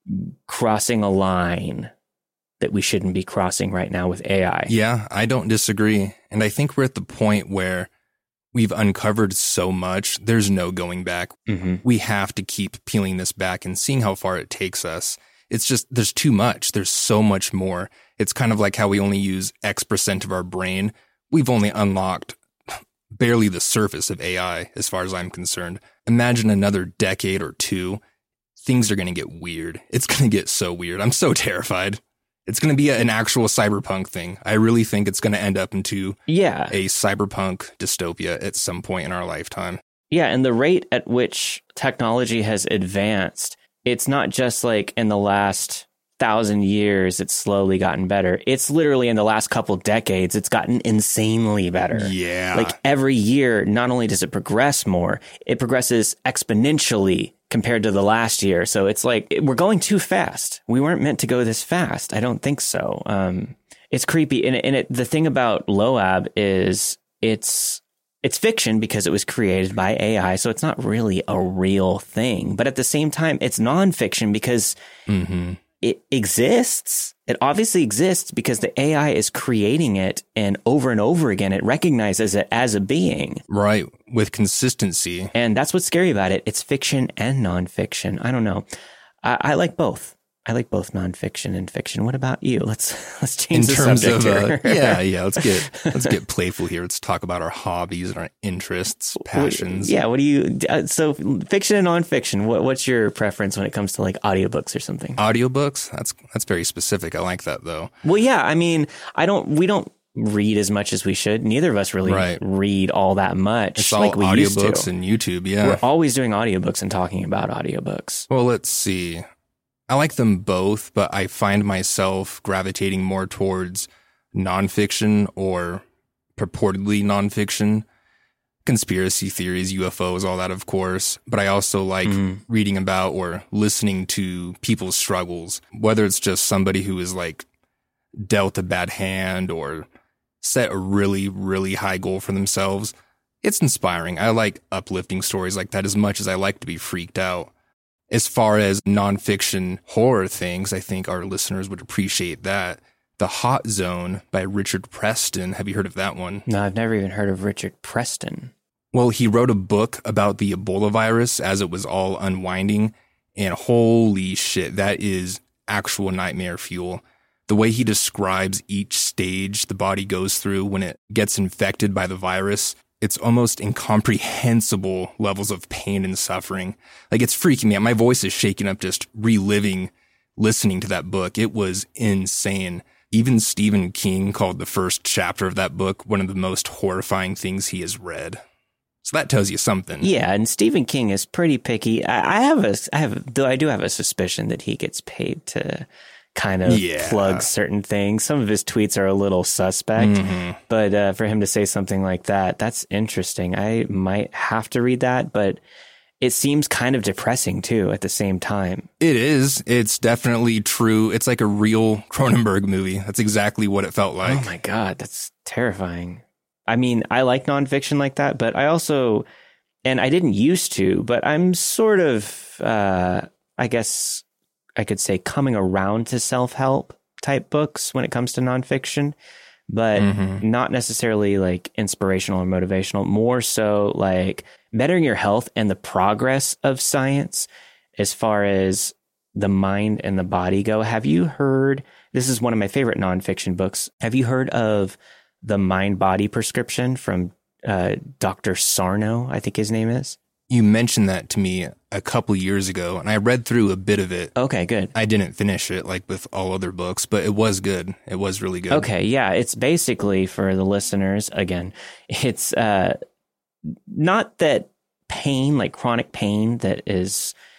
Speaker 9: crossing a line that we shouldn't be crossing right now with A I.
Speaker 11: Yeah, I don't disagree. And I think we're at the point where we've uncovered so much, there's no going back.
Speaker 9: Mm-hmm.
Speaker 11: We have to keep peeling this back and seeing how far it takes us. It's just, there's too much. There's so much more. It's kind of like how we only use X percent of our brain. We've only unlocked barely the surface of A I, as far as I'm concerned. Imagine another decade or two. Things are going to get weird. It's going to get so weird. I'm so terrified. It's going to be an actual cyberpunk thing. I really think it's going to end up into
Speaker 9: yeah.
Speaker 11: a cyberpunk dystopia at some point in our lifetime.
Speaker 9: Yeah, and the rate at which technology has advanced, it's not just like in the last thousand years it's slowly gotten better. It's literally in the last couple decades it's gotten insanely better.
Speaker 11: Yeah.
Speaker 9: Like every year, not only does it progress more, it progresses exponentially compared to the last year. So it's like we're going too fast. We weren't meant to go this fast. I don't think so. Um, it's creepy. And, and it, the thing about Loab is it's it's fiction because it was created by A I. So it's not really a real thing. But at the same time, it's nonfiction because
Speaker 11: mm-hmm.
Speaker 9: it exists. It obviously exists because the A I is creating it, and over and over again, it recognizes it as a being.
Speaker 11: Right. With consistency.
Speaker 9: And that's what's scary about it. It's fiction and nonfiction. I don't know. I, I like both. I like both nonfiction and fiction. What about you? Let's let's change
Speaker 11: In
Speaker 9: the
Speaker 11: terms
Speaker 9: subject
Speaker 11: of
Speaker 9: here.
Speaker 11: Uh, yeah, yeah. Let's get let's get playful here. Let's talk about our hobbies and our interests, passions.
Speaker 9: Yeah. What do you? Uh, so fiction and nonfiction. What what's your preference when it comes to like audiobooks or something?
Speaker 11: Audiobooks. That's that's very specific. I like that though.
Speaker 9: Well, yeah. I mean, I don't. We don't read as much as we should. Neither of us really
Speaker 11: right.
Speaker 9: read all that much.
Speaker 11: It's all
Speaker 9: like we
Speaker 11: audiobooks
Speaker 9: used to.
Speaker 11: and YouTube. Yeah,
Speaker 9: we're always doing audiobooks and talking about audiobooks.
Speaker 11: Well, let's see. I like them both, but I find myself gravitating more towards nonfiction or purportedly nonfiction, conspiracy theories, U F Os, all that, of course. But I also like mm. reading about or listening to people's struggles, whether it's just somebody who is like dealt a bad hand or set a really, really high goal for themselves. It's inspiring. I like uplifting stories like that as much as I like to be freaked out. As far as nonfiction horror things, I think our listeners would appreciate that. The Hot Zone by Richard Preston. Have you heard of that one?
Speaker 9: No, I've never even heard of Richard Preston.
Speaker 11: Well, he wrote a book about the Ebola virus as it was all unwinding. And holy shit, that is actual nightmare fuel. The way he describes each stage the body goes through when it gets infected by the virus, it's almost incomprehensible levels of pain and suffering. Like, it's freaking me out. My voice is shaking up just reliving, listening to that book. It was insane. Even Stephen King called the first chapter of that book one of the most horrifying things he has read. So that tells you something.
Speaker 9: Yeah, and Stephen King is pretty picky. I, I have a, I have, though I do have a suspicion that he gets paid to kind of
Speaker 11: yeah.
Speaker 9: plug certain things. Some of his tweets are a little suspect,
Speaker 11: mm-hmm.
Speaker 9: but uh, for him to say something like that, that's interesting. I might have to read that, but it seems kind of depressing too at the same time.
Speaker 11: It is. It's definitely true. It's like a real Cronenberg movie. That's exactly what it felt like.
Speaker 9: Oh my God, that's terrifying. I mean, I like nonfiction like that, but I also, and I didn't used to, but I'm sort of, uh, I guess, I could say coming around to self-help type books when it comes to nonfiction, but
Speaker 11: mm-hmm.
Speaker 9: not necessarily like inspirational or motivational, more so like bettering your health and the progress of science as far as the mind and the body go. Have you heard, this is one of my favorite nonfiction books. Have you heard of The Mind Body Prescription from uh, Doctor Sarno, I think his name is?
Speaker 11: You mentioned that to me a couple years ago, and I read through a bit of it.
Speaker 9: Okay, good.
Speaker 11: I didn't finish it like with all other books, but it was good. It was really good.
Speaker 9: Okay, yeah. It's basically, for the listeners, again, it's uh, not that pain, like chronic pain that is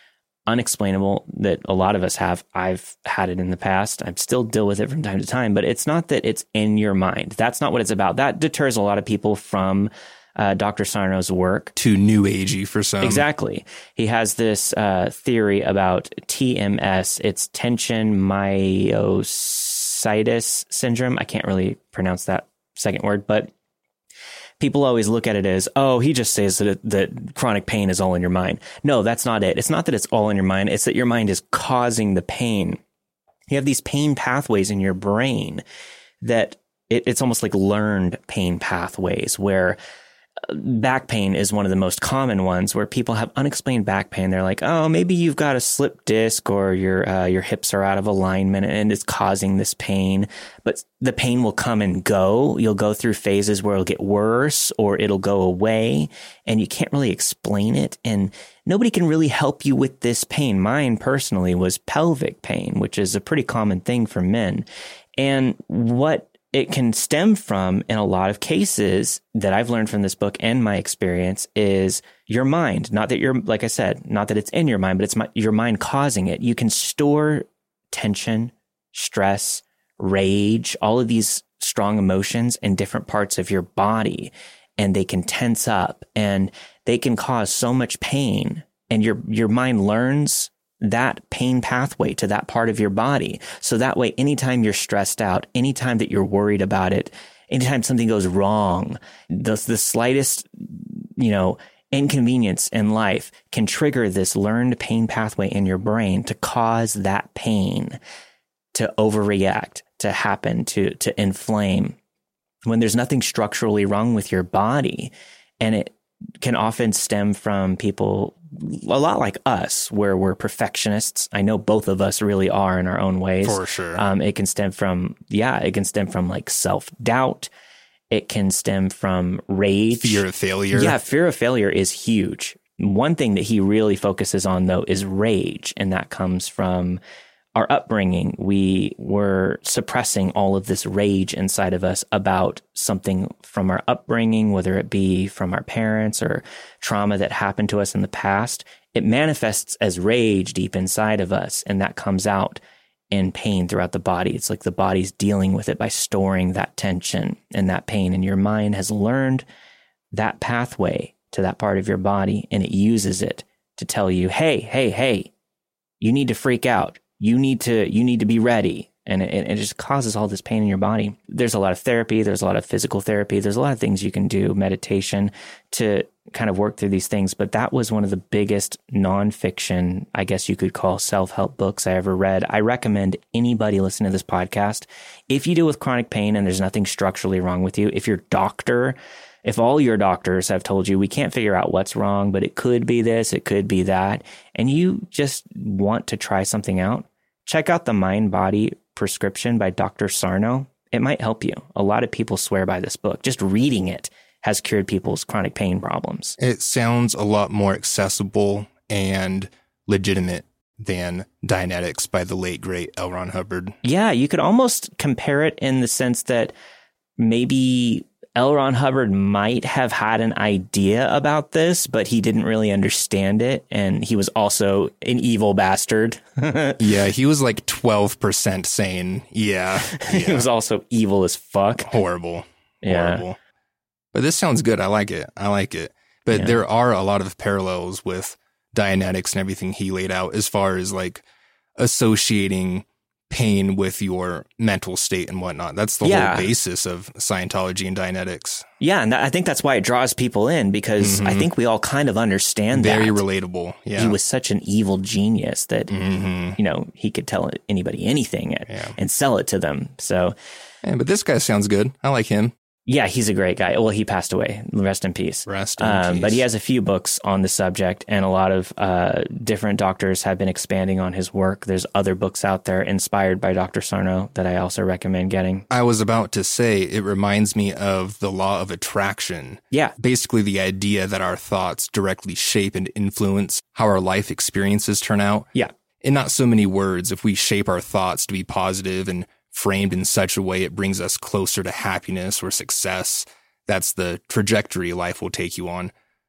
Speaker 9: unexplainable that a lot of us have. I've had it in the past. I still deal with it from time to time, but it's not that it's in your mind. That's not what it's about. That deters a lot of people from uh, Doctor Sarno's work.
Speaker 11: Too new agey for some.
Speaker 9: Exactly. He has this uh, theory about T M S. It's tension myositis syndrome. I can't really pronounce that second word, but people always look at it as, oh, he just says that, that chronic pain is all in your mind. No, that's not it. It's not that it's all in your mind. It's that your mind is causing the pain. You have these pain pathways in your brain that it, it's almost like learned pain pathways, where back pain is one of the most common ones, where people have unexplained back pain. They're like, oh, maybe you've got a slipped disc, or your uh, your hips are out of alignment and it's causing this pain. But the pain will come and go. You'll go through phases where it'll get worse or it'll go away, and you can't really explain it. And nobody can really help you with this pain. Mine personally was pelvic pain, which is a pretty common thing for men. And what it can stem from, in a lot of cases that I've learned from this book and my experience, is your mind. Not that you're, like I said, not that it's in your mind, but it's my, your mind causing it. You can store tension, stress, rage, all of these strong emotions in different parts of your body, and they can tense up and they can cause so much pain. And your, your mind learns that pain pathway to that part of your body. So that way, anytime you're stressed out, anytime that you're worried about it, anytime something goes wrong, the, the slightest, you know, inconvenience in life can trigger this learned pain pathway in your brain to cause that pain to overreact, to happen, to, to inflame, when there's nothing structurally wrong with your body. And it can often stem from people a lot like us, where we're perfectionists. I know both of us really are in our own ways.
Speaker 11: For sure.
Speaker 9: Um, it can stem from, yeah, it can stem from like self-doubt. It can stem from rage.
Speaker 11: Fear of failure.
Speaker 9: Yeah, fear of failure is huge. One thing that he really focuses on, though, is rage. And that comes from our upbringing. We were suppressing all of this rage inside of us about something from our upbringing, whether it be from our parents or trauma that happened to us in the past. It manifests as rage deep inside of us, and that comes out in pain throughout the body. It's like the body's dealing with it by storing that tension and that pain. And your mind has learned that pathway to that part of your body, and it uses it to tell you, hey, hey, hey, you need to freak out. You need to, you need to be ready. And it, it just causes all this pain in your body. There's a lot of therapy. There's a lot of physical therapy. There's a lot of things you can do, meditation, to kind of work through these things. But that was one of the biggest nonfiction, I guess you could call, self-help books I ever read. I recommend anybody listening to this podcast, if you deal with chronic pain and there's nothing structurally wrong with you, if your doctor, if all your doctors have told you, we can't figure out what's wrong, but it could be this, it could be that, and you just want to try something out, check out the Mind Body Prescription by Doctor Sarno. It might help you. A lot of people swear by this book. Just reading it has cured people's chronic pain problems.
Speaker 11: It sounds a lot more accessible and legitimate than Dianetics by the late, great L. Ron Hubbard.
Speaker 9: Yeah, you could almost compare it in the sense that maybe L. Ron Hubbard might have had an idea about this, but he didn't really understand it. And he was also an evil bastard.
Speaker 11: Yeah, he was like twelve percent sane. Yeah, yeah.
Speaker 9: He was also evil as fuck.
Speaker 11: Horrible.
Speaker 9: Yeah.
Speaker 11: Horrible. But this sounds good. I like it. I like it. But yeah, there are a lot of parallels with Dianetics and everything he laid out as far as like associating pain with your mental state and whatnot. That's the
Speaker 9: yeah.
Speaker 11: whole basis of Scientology and Dianetics.
Speaker 9: Yeah, and I think that's why it draws people in, because mm-hmm. I think we all kind of understand
Speaker 11: Very
Speaker 9: that.
Speaker 11: Very relatable, yeah.
Speaker 9: He was such an evil genius that,
Speaker 11: mm-hmm.
Speaker 9: you know, he could tell anybody anything and,
Speaker 11: yeah.
Speaker 9: and sell it to them. So,
Speaker 11: yeah, but this guy sounds good. I like him.
Speaker 9: Yeah, he's a great guy. Well, he passed away. Rest in peace.
Speaker 11: Rest in
Speaker 9: um,
Speaker 11: peace.
Speaker 9: But he has a few books on the subject, and a lot of uh, different doctors have been expanding on his work. There's other books out there inspired by Doctor Sarno that I also recommend getting.
Speaker 11: I was about to say, it reminds me of the law of attraction.
Speaker 9: Yeah.
Speaker 11: Basically the idea that our thoughts directly shape and influence how our life experiences turn out.
Speaker 9: Yeah.
Speaker 11: In not so many words, if we shape our thoughts to be positive and framed in such a way it brings us closer to happiness or success, that's the trajectory life will take you on.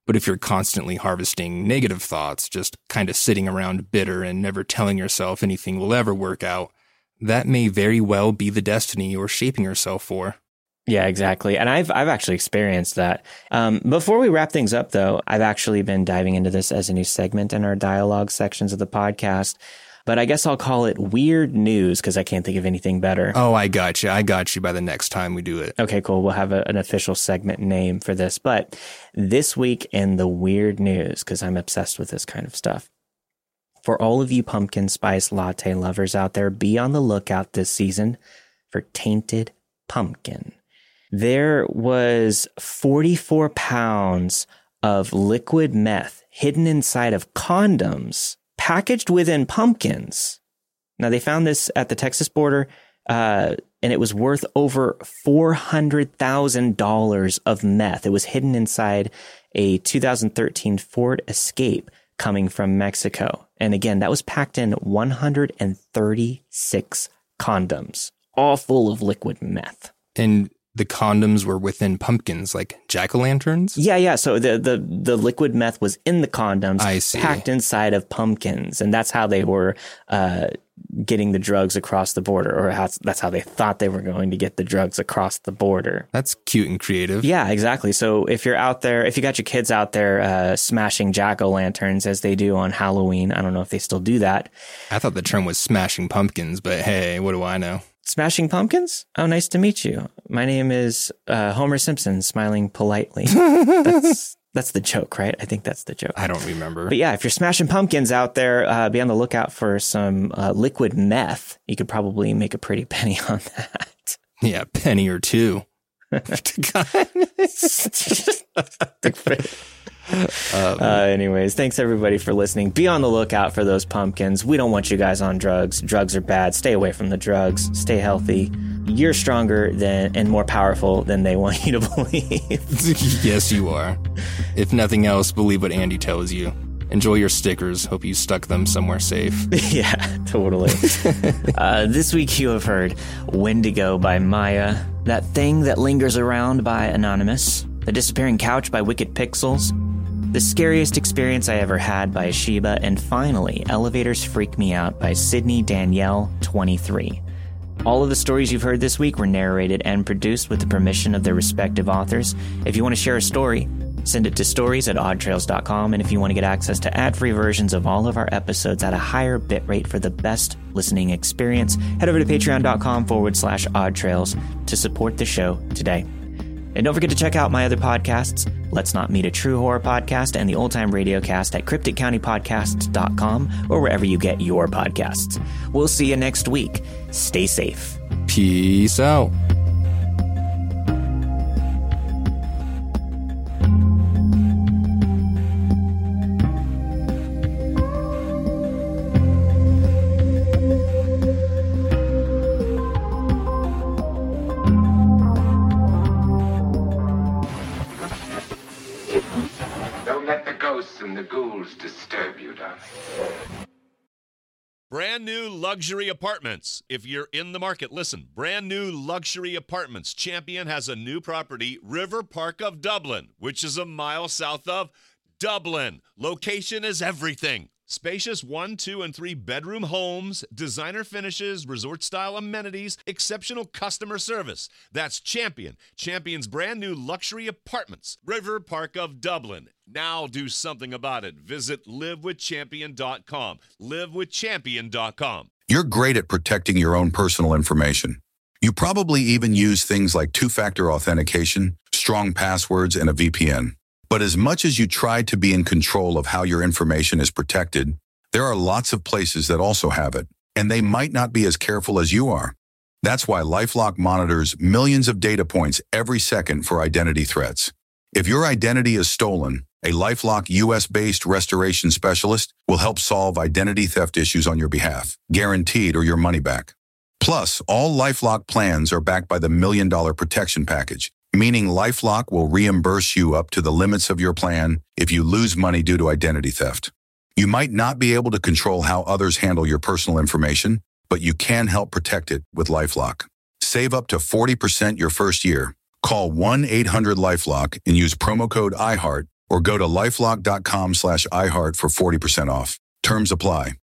Speaker 11: But if you're constantly harvesting negative thoughts, just kind of sitting around bitter and never telling yourself anything will ever work out, that may very well be the destiny you're shaping yourself for.
Speaker 9: Yeah, exactly. And I've I've actually experienced that. Um, before we wrap things up, though, I've actually been diving into this as a new segment in our dialogue sections of the podcast. But I guess I'll call it Weird News because I can't think of anything better.
Speaker 11: Oh, I got you. I got you by the next time we do it.
Speaker 9: Okay, cool. We'll have a, an official segment name for this. But this week in the Weird News, because I'm obsessed with this kind of stuff. For all of you pumpkin spice latte lovers out there, be on the lookout this season for Tainted Pumpkin. There was forty-four pounds of liquid meth hidden inside of condoms, packaged within pumpkins. Now, they found this at the Texas border, uh, and it was worth over four hundred thousand dollars of meth. It was hidden inside a two thousand thirteen Ford Escape coming from Mexico. And again, that was packed in one hundred thirty-six condoms, all full of liquid meth.
Speaker 11: And the condoms were within pumpkins, like jack-o'-lanterns?
Speaker 9: Yeah, yeah. So the, the, the liquid meth was in the condoms,
Speaker 11: I see.
Speaker 9: packed inside of pumpkins. And that's how they were uh, getting the drugs across the border, or how, that's how they thought they were going to get the drugs across the border.
Speaker 11: That's cute and creative.
Speaker 9: Yeah, exactly. So if you're out there, if you got your kids out there uh, smashing jack-o'-lanterns as they do on Halloween, I don't know if they still do that.
Speaker 11: I thought the term was smashing pumpkins, but hey, what do I know?
Speaker 9: Smashing pumpkins? Oh, nice to meet you. My name is uh, Homer Simpson, smiling politely. That's that's the joke, right? I think that's the joke.
Speaker 11: I don't remember.
Speaker 9: But yeah, if you're smashing pumpkins out there, uh, be on the lookout for some uh, liquid meth. You could probably make a pretty penny on that.
Speaker 11: Yeah, penny or two.
Speaker 9: Um, uh, anyways, thanks everybody for listening. Be on the lookout for those pumpkins. We don't want you guys on drugs. Drugs are bad. Stay away from the drugs. Stay healthy. You're stronger than and more powerful than they want you to believe.
Speaker 11: Yes, you are. If nothing else, believe what Andy tells you. Enjoy your stickers. Hope you stuck them somewhere safe.
Speaker 9: Yeah, totally. uh, this week you have heard Wendigo by Maya, That Thing That Lingers Around by Anonymous, The Disappearing Couch by Wicked Pixels, The Scariest Experience I Ever Had by Sheba, and finally, Elevators Freak Me Out by Sydney Danielle, twenty-three. All of the stories you've heard this week were narrated and produced with the permission of their respective authors. If you want to share a story, send it to stories at odd trails dot com, and if you want to get access to ad-free versions of all of our episodes at a higher bitrate for the best listening experience, head over to patreon.com forward slash oddtrails to support the show today. And don't forget to check out my other podcasts, Let's Not Meet a True Horror Podcast and the Old Time Radio Cast at cryptic county podcasts dot com or wherever you get your podcasts. We'll see you next week. Stay safe.
Speaker 11: Peace out.
Speaker 1: Brand new luxury apartments. If you're in the market, listen. Brand new luxury apartments. Champion has a new property, River Park of Dublin, which is a mile south of Dublin. Location is everything. Spacious one, two, and three bedroom homes, designer finishes, resort-style amenities, exceptional customer service. That's Champion. Champion's brand new luxury apartments, River Park of Dublin. Now do something about it. Visit live with champion dot com. live with champion dot com.
Speaker 13: You're great at protecting your own personal information. You probably even use things like two-factor authentication, strong passwords, and a V P N. But as much as you try to be in control of how your information is protected, there are lots of places that also have it, and they might not be as careful as you are. That's why LifeLock monitors millions of data points every second for identity threats. If your identity is stolen, a LifeLock U S-based restoration specialist will help solve identity theft issues on your behalf, guaranteed or your money back. Plus, all LifeLock plans are backed by the Million Dollar Protection Package, meaning LifeLock will reimburse you up to the limits of your plan if you lose money due to identity theft. You might not be able to control how others handle your personal information, but you can help protect it with LifeLock. Save up to forty percent your first year. Call one eight hundred LifeLock and use promo code iHeart or go to lifelock.com slash iHeart for forty percent off. Terms apply.